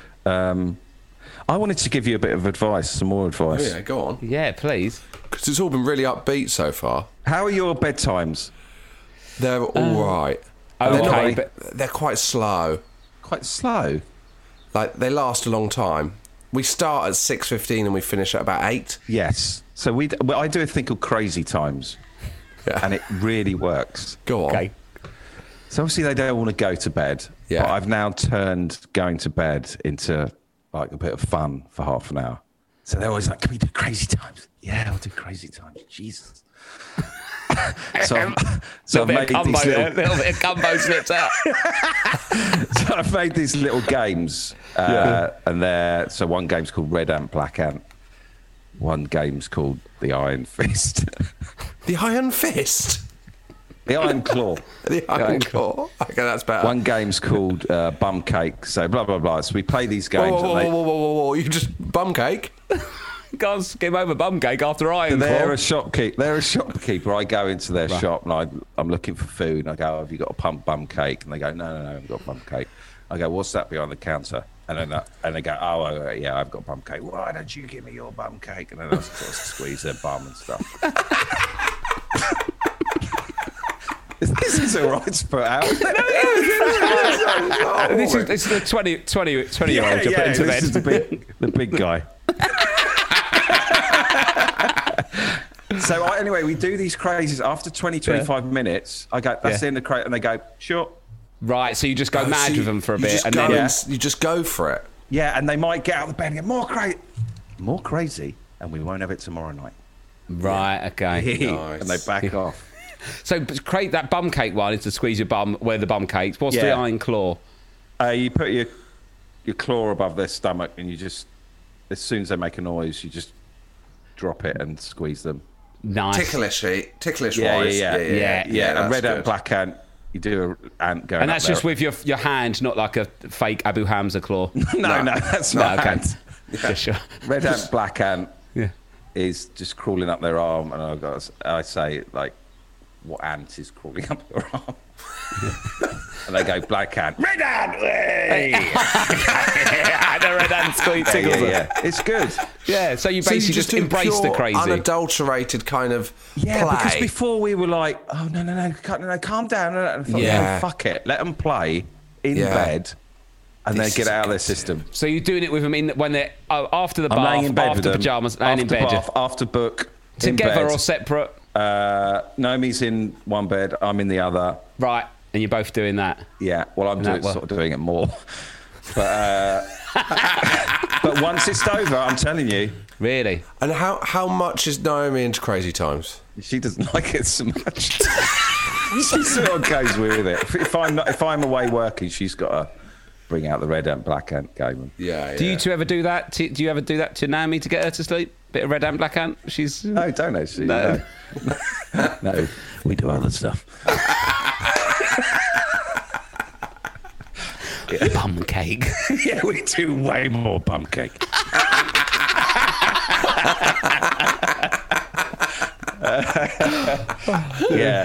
I wanted to give you a bit of advice, some more Oh, advice. yeah, go on. Yeah, please. Because it's all been really upbeat so far. How are your bedtimes? They're all right. Okay, They're, but they're quite slow. Quite slow. Like, they last a long time. We start at 6:15 and we finish at about 8. Yes. So I do a thing called Crazy Times, Yeah. and it really works. Go on. okay. So obviously they don't want to go to bed, Yeah. but I've now turned going to bed into like a bit of fun for half an hour. So they're always like, "Can we do Crazy Times?" Yeah, we'll do Crazy Times. Jesus. So I've made these little bit of gumbo slips out. So I've made these little games, and so one game's called Red Ant, Black Ant. One game's called the Iron Fist, The Iron Fist. the Iron Claw. The Iron Claw. Okay, that's better. One game's called Bum Cake. So blah blah blah. So we play these Whoa, games. whoa, and they, whoa, whoa, whoa, whoa. You just bum cake? Guys, game over bum cake after Iron They're Claw. a shopkeeper. I go into their shop and I'm looking for food. And I go, "Have you got a bum cake?" And they go, "No, I haven't got bum cake." I go, "What's that behind the counter?" And they go, "Oh, yeah, I've got bum cake." "Why don't you give me your bum cake?" And then I sort of squeeze their bum and stuff. This is all right to put out. This is the 20-year-old you put into this bed. is the big guy. So anyway, we do these crazes. After 25 minutes, I go, "That's the end of crazy," and they go, "Sure." Right, so you just go mad So with them for a you bit, just and go then and you just go for it. Yeah, and they might get out of the bed and go, more crazy, and we won't have it tomorrow night. right, okay. Nice. And they back off. So create that bum cake one is to squeeze your bum where the bum cakes. What's the Yeah. Iron Claw? You put your claw above their stomach, and you just, as soon as they make a noise, you just drop it and squeeze them. Nice. Ticklish Yeah, wise. yeah. And that's Red Ant, good. Black Ant, You do a ant going And that's up there. just with your hand, not like a fake Abu Hamza claw. no, that's not okay. ant. Yeah, sure. Red ant, black ant Yeah. is just crawling up their arm, and I say, like, what ant is crawling up your arm? And they go, black ant, red ant! The red ant tickles them. Yeah, it's good. Yeah, so you So basically you just do embrace the pure, crazy. unadulterated kind of Yeah, play. because before we were like, oh, no, calm down. And I thought, Yeah. no, fuck it. Let them play in Yeah. bed and This then get is it out of their good. system. So you're doing it with them when they're after the I'm laying in bath, bed with after them, pyjamas, and in after bed. bath, after book, in Together bed. or separate? Naomi's in one bed, I'm in the other. Right, and you're both doing that. Yeah, well, I'm that sort of doing it more. But but once it's over, I'm telling you, Really? And how much is Naomi into Crazy Times? she doesn't like it so much. She sort of goes with it. If I'm away working, she's got to bring out the red ant, black ant game. Yeah. Do you two ever do that? Do you ever do that to Naomi to get her to sleep? Bit of red ant, black ant? She's... No, don't actually. No. No, we do other stuff. Bum cake. Yeah, we do way more bum cake. Yeah.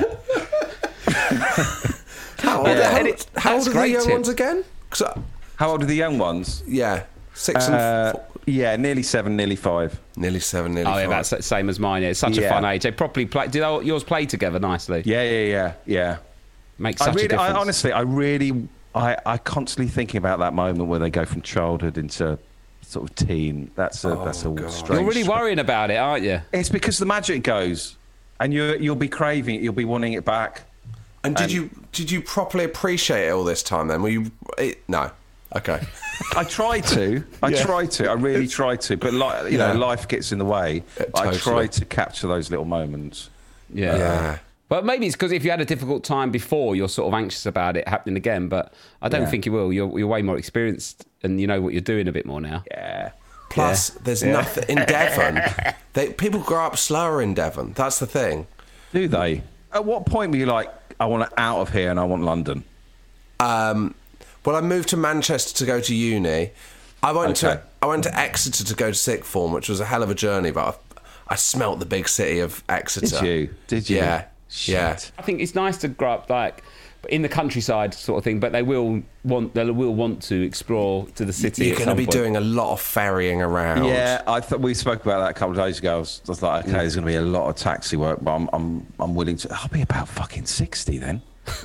How old, how old are the great young tip. ones again? 'Cause How old are the young ones? yeah, 6 and 4. Yeah, nearly 7, nearly 5. Nearly 7, nearly Oh, yeah, 5. that's the same as mine. Yeah, it's such a Yeah. fun age. They properly play. Did yours play together nicely? Yeah. Makes such a difference. Honestly, I constantly thinking about that moment where they go from childhood into sort of teen. That's a strange. You're really worrying about it, aren't you? It's because the magic goes, and you'll be craving it. You'll be wanting it back. And did you properly appreciate it all this time then? Were you... no. Okay. I try to. I really try to. But you know, life gets in the way. I Totally. try to capture those little moments. Yeah. But maybe it's because if you had a difficult time before, you're sort of anxious about it happening again. But I don't think you will. You're way more experienced and you know what you're doing a bit more now. Yeah. Plus, there's nothing... In Devon, people grow up slower in Devon. That's the thing. Do they? At what point were you like, I want out of here and I want London? Well, I moved to Manchester to go to uni. I went Okay. to Exeter to go to sixth form, which was a hell of a journey, but I smelt the big city of Exeter. Did you? Yeah. Shit. Yeah. I think it's nice to grow up like in the countryside sort of thing, but they will want to explore to the city. You're at going to some be point. doing a lot of ferrying around. Yeah, I thought we spoke about that a couple of days ago. I was like, okay, there's going to be a lot of taxi work, but I'm willing to. I'll be about fucking 60 then.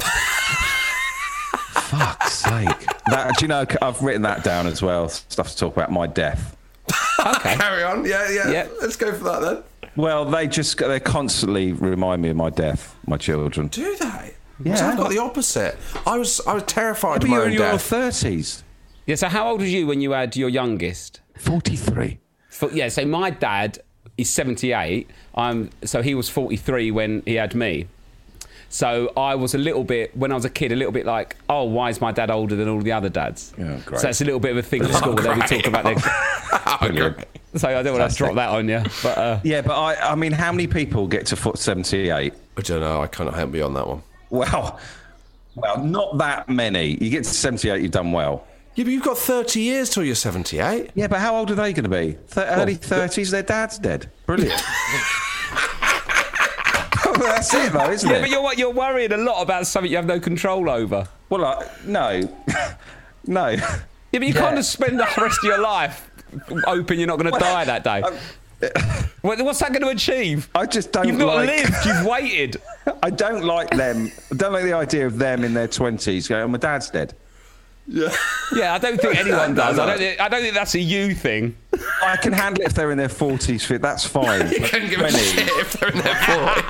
Fuck's sake! Do you know? I've written that down as well. Stuff to talk about my death. Okay. Carry on. Yeah. Let's go for that then. Well, they constantly remind me of my death. My children. Do they? Yeah. So I've got the opposite. I was terrified But of my you're own in your death. 30s. Yeah. So how old was you when you had your youngest? 43. So my dad is 78. So he was 43 when he had me. So I was a little bit, when I was a kid, a little bit like, oh, why is my dad older than all the other dads? Yeah, great. So that's a little bit of a thing at school where they talk about their... Brilliant. So I don't want to drop that on you. But Yeah, but I mean, how many people get to 78? I don't know. I can't help you on that one. Well, not that many. You get to 78, you've done well. Yeah, but you've got 30 years till you're 78. Yeah, but how old are they going to be? Early 30s, their dad's dead. Brilliant. Well, that's it, though, isn't yeah, it? but you're worrying a lot about something you have no control over. Well, no. No. Yeah, but you can't just spend the rest of your life hoping you're not going to die that day. What's that going to achieve? I just don't You've not like... lived, you've waited. I don't like them. I don't like the idea of them in their 20s going, oh, my dad's dead. Yeah, I don't think anyone does. I don't think that's a you thing. I can handle it if they're in their 40s. That's fine. You can give a shit if they're in their 40s.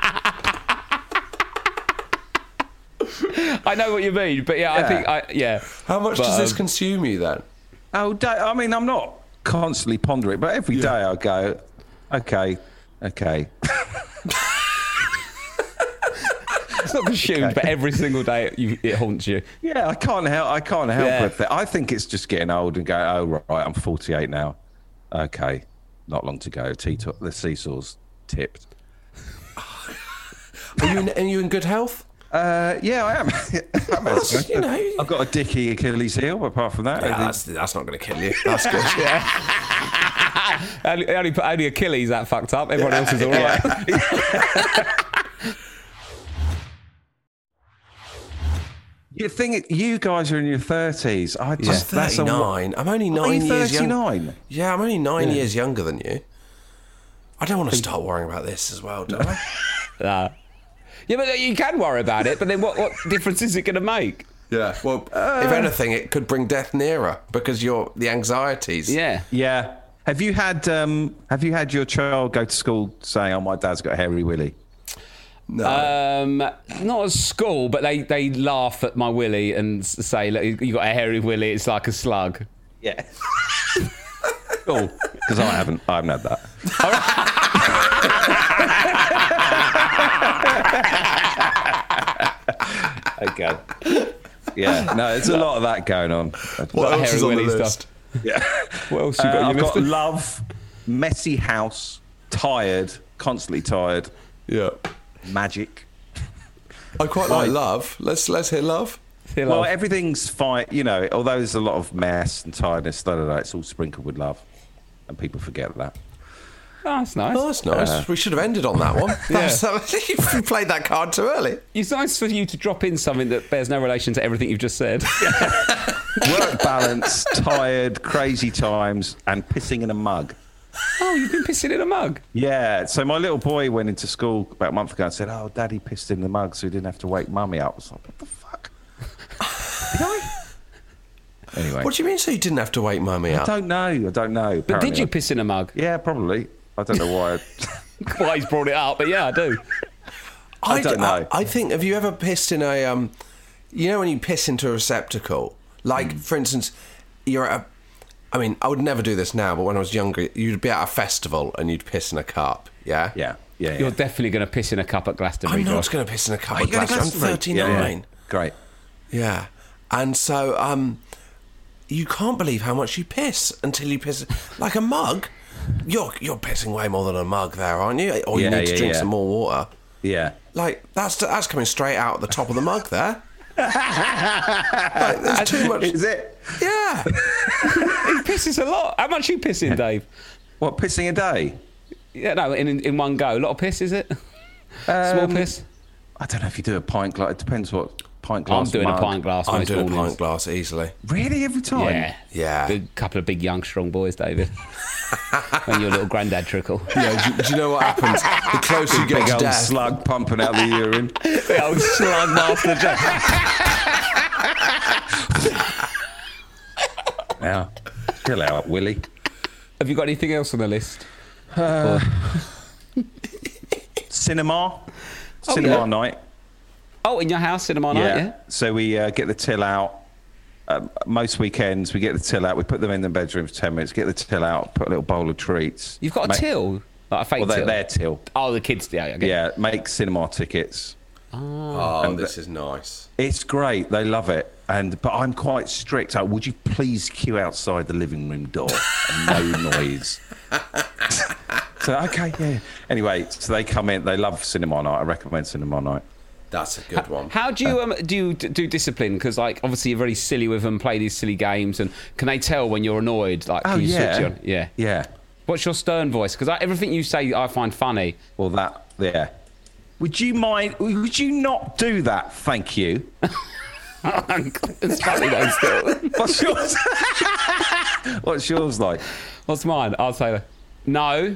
I know what you mean, but yeah, I think How much does this consume you then? Oh, I mean, I'm not constantly pondering, but every day I go, okay. It's not consumed, but every single day it haunts you. Yeah, I can't help with it. I think it's just getting old and going, oh, right, I'm 48 now. Okay, not long to go. The seesaw's tipped. Are you in good health? Yeah, I am. You know, I've got a dicky Achilles heel. Apart from that, yeah, that's not going to kill you. That's good. only Achilles that fucked up. Everyone else is all right. You think you guys are in your 30s? I'm 39. I'm only 9 years younger. 39. Yeah, I'm only 9 years younger than you. I don't want to start worrying about this as well, do I? Yeah, but you can worry about it. But then, what difference is it going to make? Yeah. Well, if anything, it could bring death nearer because the anxieties. Yeah. Yeah. Have you had your child go to school saying, "Oh, my dad's got a hairy willy"? No. Not at school, but they laugh at my willy and say, "Look, you got a hairy willy. It's like a slug." Yeah. Cool. Because I haven't had that. Okay. Yeah. No, there's a lot of that going on. What else is on the willy list? Yeah. What else you got? I've got love, messy house, tired, constantly tired, Yeah. magic. I quite like love. Let's hear love. Well, everything's fine, you know. Although there's a lot of mess and tiredness, it's all sprinkled with love, and people forget that. Oh, that's nice. Oh, that's nice. We should have ended on that one. You played that card too early. It's nice for you to drop in something that bears no relation to everything you've just said. Work balance, tired, crazy times, and pissing in a mug. Oh, you've been pissing in a mug? Yeah. So my little boy went into school about a month ago and said, "Oh, Daddy pissed in the mug, so he didn't have to wake Mummy up." I was like, "What the fuck?" Did I? Anyway. What do you mean? So you didn't have to wake Mummy up? I don't know. But did you piss in a mug? Yeah, probably. I don't know why. Why he's brought it up, but yeah, I do. I don't know. I think, have you ever pissed in a, you know when you piss into a receptacle? Like, for instance, you're at I would never do this now, but when I was younger, you'd be at a festival and you'd piss in a cup, yeah? Yeah. You're definitely going to piss in a cup at Glastonbury. I'm not going to piss in a cup at going to Glastonbury. I'm 39. Yeah. Great. Yeah. And so, you can't believe how much you piss until you piss. Like a mug, you're pissing way more than a mug there, aren't you? Or you need to drink some more water. Yeah. Like, that's coming straight out the top of the mug there. Like, there's too much. Is it? Yeah. He pisses a lot. How much you pissing, Dave? What, pissing a day? Yeah, no, in one go. A lot of piss, is it? Small piss? I don't know if you do a pint glass. It depends what pint glass. I'm doing mug. a pint glass. I'm most doing a mornings. pint glass easily. Really? Every time? Yeah. Yeah. A couple of big, young, strong boys, David. When your little granddad trickle. Yeah, do you know what happens? The closer you get Big to old death. slug pumping out the urine. The old slug master Jack. Now, chill out, Willie. Have you got anything else on the list? Cinema yeah. night. Oh, in your house, cinema night, yeah? So we get the till out. Most weekends, we get the till out. We put them in the bedroom for 10 minutes, get the till out, put a little bowl of treats. You've got a till? Like a fake till? Well, they're till. Oh, the kids, yeah. Okay. Yeah, make cinema tickets. Oh, this is nice. It's great. They love it. But I'm quite strict. Oh, would you please queue outside the living room door and no noise? So, okay, yeah. Anyway, so they come in. They love cinema night. I recommend cinema night. That's a good one. How do you do discipline? Because like obviously you're very silly with them, play these silly games, and can they tell when you're annoyed? Like, can you switch on? Yeah. Yeah. What's your stern voice? Because everything you say I find funny. Well, yeah. Would you not do that? Thank you. It's funny though still. What's yours? What's yours like? What's mine? I'll say no.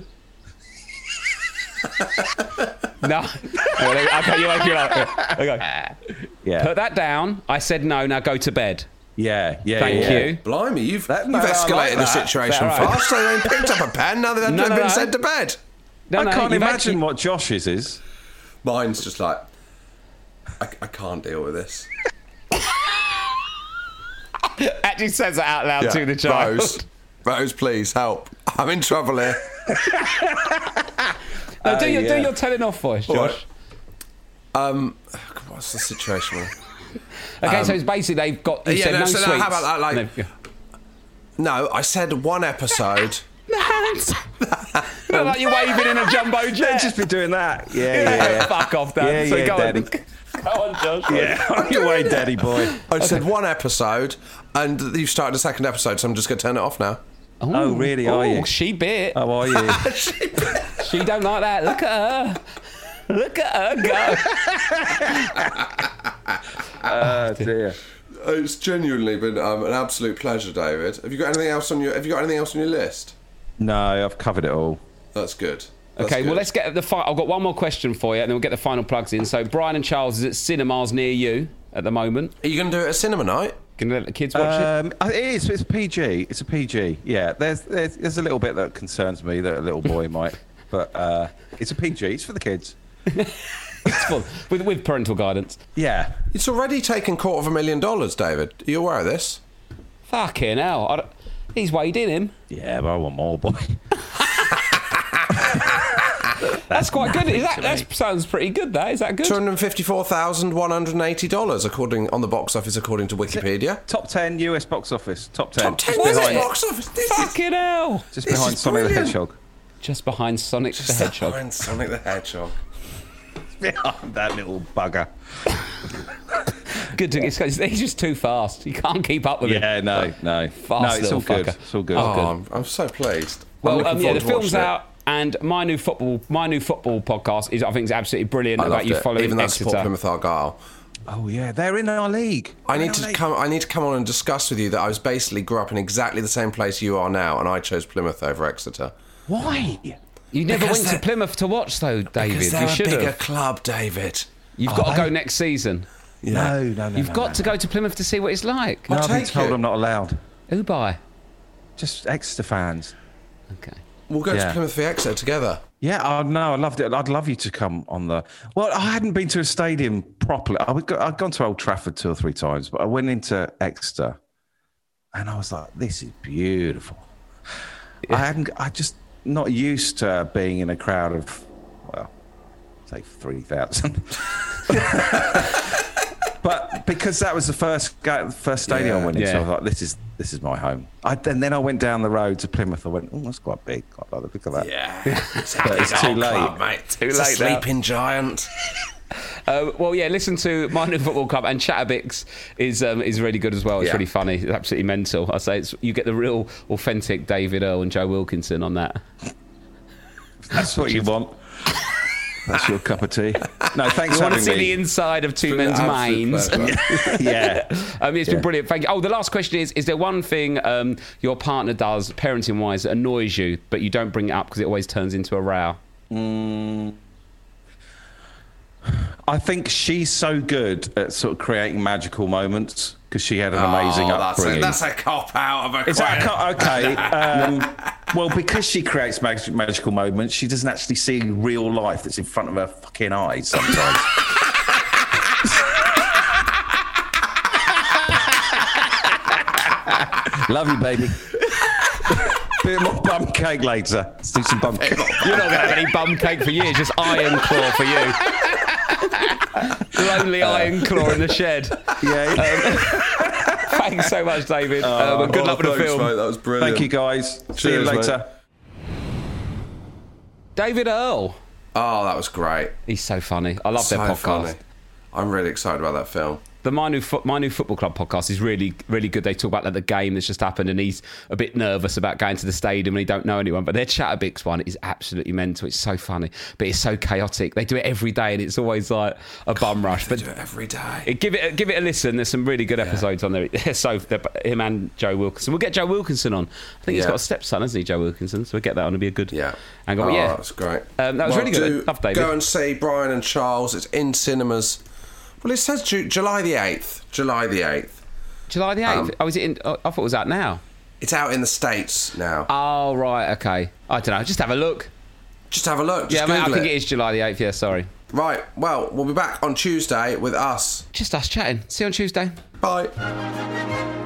No. Okay, you wake me up. Okay. Yeah. Put that down. I said no. Now go to bed. Yeah. Thank you. Blimey, you've I escalated like the that. situation Is that right? fast. So they picked up a pen. Now they've been sent to bed. No, I can't you've imagine what Josh's is. Mine's just like, I can't deal with this. Actually says it out loud to the child. Rose, please help. I'm in trouble here. No, do your telling off voice, Josh. What's the situation? Okay, so it's basically they've got. You said no sweets. How about that? Like, No. no, I said one episode. The hands. Like you're waving in a jumbo jet. Just be doing that. Yeah. Fuck off, Dan. Yeah, So go Daddy. on. Go on, Josh. Yeah, on your way, daddy boy. I said one episode, and you've started a second episode, so I'm just going to turn it off now. Oh, really? Are you? She bit. How are you? She don't like that. Look at her. Look at her go. Oh dear. It's genuinely been an absolute pleasure, David. Have you got anything else on your list? No, I've covered it all. That's good. That's Okay, good. well, let's get I've got one more question for you, and then we'll get the final plugs in. So, Brian and Charles is at cinemas near you at the moment. Are you going to do it at cinema night? Can you let the kids watch it? It is. It's PG. It's a PG. Yeah. There's a little bit that concerns me that a little boy might, but it's a PG. It's for the kids. It's fun with parental guidance. Yeah. It's already taken $250,000, David. Are you aware of this? Fucking hell! He's weighed in him. Yeah, but I want more, boy. That's quite good. That sounds pretty good. Is that good? $254,180 according to Wikipedia. Top 10 US box office. Top 10. Top 10 Was US it? box office. Fucking hell! Just This behind is Sonic the brilliant. Hedgehog. Just behind Sonic the Hedgehog. Behind Sonic the Hedgehog. Behind that little bugger. Good. He's just too fast. You can't keep up with him. Yeah, no. Fast No, it's little all good. fucker. It's all good. Oh, I'm so pleased. Well, I'm looking yeah, forward the to film's watching it. out, and my new football podcast is, I think, is absolutely brilliant I about loved you it. following Even though I support Exeter. Plymouth Argyle. Oh, yeah. They're in our league. I need to come on and discuss with you that I was basically grew up in exactly the same place you are now, and I chose Plymouth over Exeter. Why? You never Because went to they're- Plymouth to watch, though, David. Because You they're a should bigger have. club, David. You've got to go next season. Yeah. No. You've got to go to Plymouth to see what it's like. No, I'll I've been take told you. I'm not allowed. Who by? Just Exeter fans. Okay. We'll go to Yeah. Plymouth v Exeter together. Yeah, I loved it. I'd love you to come on the... Well, I hadn't been to a stadium properly. I'd gone to Old Trafford 2 or 3 times, but I went into Exeter and I was like, this is beautiful. Yeah. I just not used to being in a crowd of, well, say 3,000. But because that was the first stadium I went into, Yeah. I was like, this is my home. And then I went down the road to Plymouth. I went, oh, that's quite big. Quite like the look of that. Yeah. But it's too late. mate. Too It's late a now. sleeping giant. Well, yeah, listen to My New Football Club, and Chatterbix is really good as well. It's Yeah. really funny. It's absolutely mental. I say you get the real authentic David Earl and Joe Wilkinson on that. That's what you want. That's your cup of tea. No, thanks You for want to having see the me. inside of two It's been men's an absolute minds. pleasure. Yeah. It's been brilliant. Thank you. Oh, the last question is there one thing your partner does, parenting-wise, that annoys you, but you don't bring it up because it always turns into a row? I think she's so good at sort of creating magical moments because she had an amazing upbringing. That's a cop out of a Is that okay? Well, because she creates magical moments, she doesn't actually see real life that's in front of her fucking eyes sometimes. Love you, baby. Bit more bum cake later. Let's do some bum cake. You're not going to have any bum cake for years, just iron claw for you. Lonely iron claw in the shed. Yeah. Thanks so much, David. Good luck with the film. Mate, that was brilliant. Thank you, guys. See you Cheers, later. David Earl. Oh, that was great. He's so funny. I love their podcast. Funny. I'm really excited about that film. The My New Football Club podcast is really, really good. They talk about the game that's just happened, and he's a bit nervous about going to the stadium and he don't know anyone. But their Chatterbix one is absolutely mental. It's so funny, but it's so chaotic. They do it every day, and it's always like a bum rush. They But do it every day. give it a listen. There's some really good episodes on there. So him and Joe Wilkinson. We'll get Joe Wilkinson on. I think he's got a stepson, hasn't he, Joe Wilkinson? So we'll get that on. It'll be a good. Yeah. angle. Oh, Yeah, that's great. that was really good. Love David. Go and see Brian and Charles. It's in cinemas. Well, it says July the 8th. July the 8th. July the 8th. Is it in? I thought it was out now. It's out in the States now. Oh, right, okay. I don't know. Just have a look. Just have a look. Just Yeah, mate, I Google think it is July the 8th. Yeah, sorry. Right. Well, we'll be back on Tuesday with us. Just us chatting. See you on Tuesday. Bye.